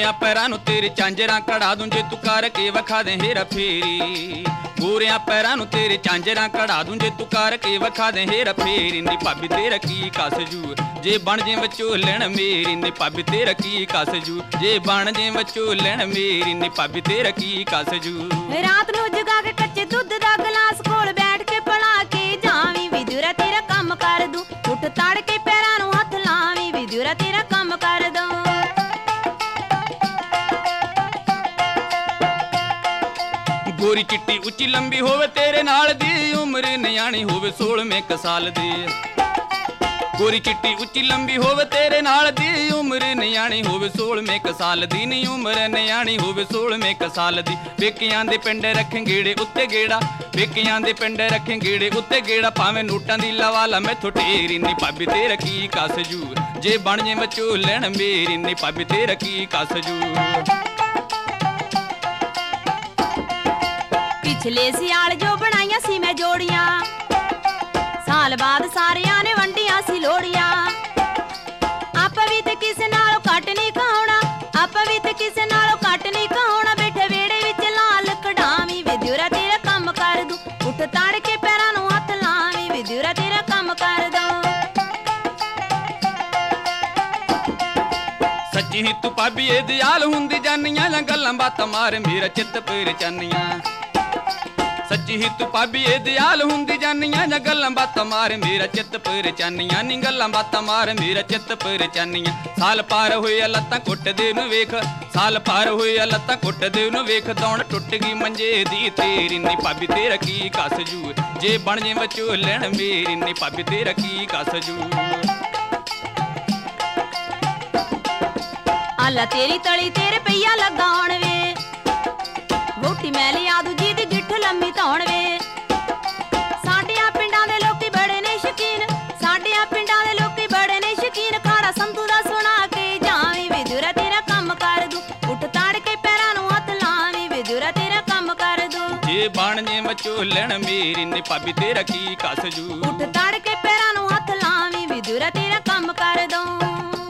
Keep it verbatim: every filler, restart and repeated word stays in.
ਗੋਰਿਆਂ ਪੈਰਾਂ ਨੂੰ ਤੇਰੇ ਝਾਂਜਰਾਂ ਕਢਾ ਦੂੰ ਜੇ ਤੂੰ ਕਰਕੇ ਵਿਖਾ ਦੇ ਹੇਰਾ ਫੇਰੀ। ਗੋਰਿਆਂ ਪੈਰਾਂ ਨੂੰ ਤੇਰੇ ਝਾਂਜਰਾਂ ਕਢਾ ਦੂੰ ਜੇ ਤੂੰ ਕਰਕੇ ਵਿਖਾ ਦੇ ਹੇਰਾ ਫੇਰੀ। ਨੀ ਭਾਬੀ ਤੇਰਾ ਕੀ ਕਸ ਜੂ ਜੇ ਬਣ ਜੇ ਵਿਚੋਲਣ ਮੇਰੀ। ਨੀ ਭਾਬੀ ਤੇਰਾ ਕੀ ਕਸ ਜੂ ਜੇ ਬਣ ਜੇ ਵਿਚੋਲਣ ਮੇਰੀ। ਨੀ ਭਾਬੀ ਤੇਰਾ ਕੀ ਕਸ ਜੂ। ਰਾਤ ਨੂੰ ਜਗਾ ਕੇ ਕੱਚੇ ਦੁੱਧ ਦਾ ਗਲਾਸ ਕੋਲ ਬੈਠ ਕੇ ਪਲਾ ਕੇ ਜਾਵੀਂ ਵਿਦੁਰਾ ਤੇਰਾ ਕੰਮ ਕਰ ਦੂੰ। ਉੱਠ ਤੜ ਕੇ ਪੈਰਾਂ ਨੂੰ ਹੱਥ ਲਾਵੀਂ ਵਿਦੁਰਾ ਤੇਰਾ ਕੰਮ ਕਰ ਦੂੰ। ਗੋਰੀ ਚਿੱਟੀ ਉੱਚੀ ਲੰਬੀ ਹੋਵੇ ਤੇਰੇ ਨਾਲ ਦੀ ਉਮਰ ਨਿਆਣੀ ਹੋਵੇ ਸੋਲ੍ਹਵੇਂ ਕੁ ਸਾਲ ਦੀ। ਗੋਰੀ ਚਿੱਟੀ ਉੱਚੀ ਲੰਬੀ ਹੋਵੇ ਤੇਰੇ ਨਾਲ ਦੀ ਉਮਰ ਨਿਆਣੀ ਹੋਵੇ ਸੋਲ੍ਹਵੇਂ ਕੁ ਸਾਲ ਦੀ। ਨੀ ਉਮਰ ਨਿਆਣੀ ਹੋਵੇ ਸੋਲ੍ਹਵੇਂ ਕੁ ਸਾਲ ਦੀ। ਵੇਖਿਆਂ ਦੇ ਪਿੰਡ ਰੱਖੇ ਗੇੜੇ ਉੱਤੇ ਗੇੜਾ ਵੇਖਿਆਂ ਦੇ ਪਿੰਡ ਰੱਖੇ ਗੇੜੇ ਉੱਤੇ ਗੇੜਾ ਭਾਵੇਂ ਨੋਟਾਂ ਦੀ ਲਵਾ ਲਾ ਮੈਥੋਂ ਢੇਰੀ। ਨੀ ਭਾਬੀ ਤੇਰਾ ਕੀ ਕਸ ਜੂ ਜੇ ਬਣ ਜੇ ਵਿਚੋਲਣ ਮੇਰੀ। ਨੀ ਭਾਬੀ ਤੇਰਾ ਕੀ ਕਸ ਜੂ। ਪਿਛਲੇ ਸਿਆਲ ਜੋ ਬਣਾਈਆਂ ਸੀ ਮੈਂ ਜੋੜੀਆਂ ਸਾਲ ਬਾਅਦ ਸਾਰਿਆਂ ਨੇ ਵੰਡੀਆਂ ਸੀ ਲੋੜੀਆਂ। ਆਪਾਂ ਵੀ ਤੇ ਕਿਸੇ ਨਾਲੋਂ ਘੱਟ ਨਹੀਂ ਖਾਉਣਾ ਆਪਾਂ ਵੀ ਤੇ ਕਿਸੇ ਨਾਲੋਂ ਘੱਟ ਨਹੀਂ ਖਾਉਣਾ। ਬੈਠੇ ਵਿਹੜੇ ਵਿੱਚ ਲਾਲ ਕਢਾਵੀਂ ਵਿਦੁਰਾ ਤੇਰਾ ਕੰਮ ਕਰ ਦੂੰ। ਉੱਠ ਤੜ ਕੇ ਪੈਰਾਂ ਨੂੰ ਹੱਥ ਲਾਵੀਂ ਵਿਦੁਰਾ ਤੇਰਾ ਕੰਮ ਕਰ ਦੂੰ। ਸੱਚੀ ਹੀ ਤੂੰ ਭਾਬੀ ਇਹ ਦਿਆਲ ਹੁੰਦੀ ਜਾਨੀਆਂ ਜਾਂ ਗੱਲਾਂ ਬਾਤਾਂ ਮਾਰ ਮੇਰਾ ਚਿੱਤ ਪੇਰ ਚਾਨੀਆਂ। ਸੱਚੀ ਹੀ ਤੂੰ ਭਾਬੀ ਇਹ ਦਿਆਲ ਹੁੰਦੀ ਜਾਨੀਆਂ ਜਾਂ ਗੱਲਾਂ ਬਾਤਾਂ ਮਾਰ ਮੇਰਾ ਚਿੱਤ ਪੇਰ ਚਾਨੀਆਂ। ਨੀ ਗੱਲਾਂ ਬਾਤਾਂ ਮਾਰ ਮੇਰਾ ਚਿੱਤ ਪੇਰ ਚਾਨੀਆਂ। ਸਾਲ ਪਾਰ ਹੋਏ ਲੱਤਾਂ ਕੁੱਟਦੇ ਨੂੰ ਵੇਖ ਸਾਲ ਪਾਰ ਹੋਏ ਲੱਤਾਂ ਕੁੱਟਦੇ ਨੂੰ ਵੇਖ। ਦੌਣ ਟੁੱਟ ਗਈ ਮੰਜੇ ਦੀ ਤੇਰੀ। ਨੀ ਭਾਬੀ ਤੇਰਾ ਕੀ ਕਸ ਜੂ ਜੇ ਬਣ ਜੇ ਵਿਚੋਲਣ ਮੇਰੀ। ਨੀ ਭਾਬੀ ਤੇਰਾ ਕੀ ਕਸ ਜੂ। ਆਲਾ ਤੇਰੀ ਤਲੀ ਤੇਰੇ ਪਈਆ ਲਗਾਉਣ ਵੇ ਵੋਟੀ ਮੈਂ ਲਿਆ ਦੂਜੀ ਦੀ ਗਿੱਠ ਲੰਮੀ ਧੌਣ ਵੇ। ਸਾਡਿਆਂ ਪਿੰਡਾਂ ਦੇ ਲੋਕੀ ਬੜੇ ਨੇ ਸ਼ਕੀਨ ਸਾਡਿਆਂ ਪਿੰਡਾਂ ਦੇ ਲੋਕੀ ਬੜੇ ਨੇ ਸ਼ਕੀਨ। ਖਾਰਾ ਸੰਧੂ ਦਾ ਸੁਣਾ ਕੇ ਜਾਵੀਂ ਵਿਦੁਰਾ ਤੇਰਾ ਕੰਮ ਕਰ ਦੂੰ। ਉੱਠ ਤੜ ਕੇ ਪੈਰਾਂ ਨੂੰ ਹੱਥ ਲਾਵੀਂ ਵਿਦੁਰਾ ਤੇਰਾ ਕੰਮ ਕਰ ਦੂੰ। ਜੇ ਬਣ ਜੇ ਵਿਚੋਲਣ ਮੇਰੀ। ਨੀ ਭਾਬੀ ਤੇਰਾ ਕੀ ਕਸ ਜੂ। ਉੱਠ ਤੜ ਕੇ ਪੈਰਾਂ ਨੂੰ ਹੱਥ ਲਾਵੀਂ ਵਿਦੁਰਾ ਤੇਰਾ ਕੰਮ ਕਰ ਦੂੰ।